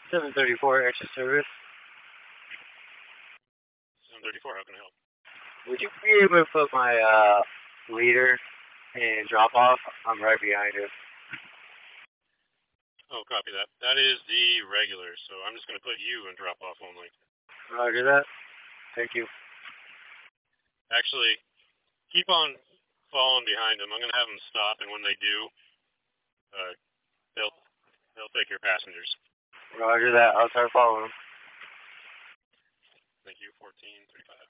734 extra service. 734, how can I help? Would you be able to put my leader in drop off? I'm right behind you. Oh, copy that. That is the regular, so I'm just going to put you in drop off only. Roger that. Thank you. Actually, keep on following behind them. I'm going to have them stop, and when they do, they'll take your passengers. Roger that. I'll start following them. Thank you. 1435.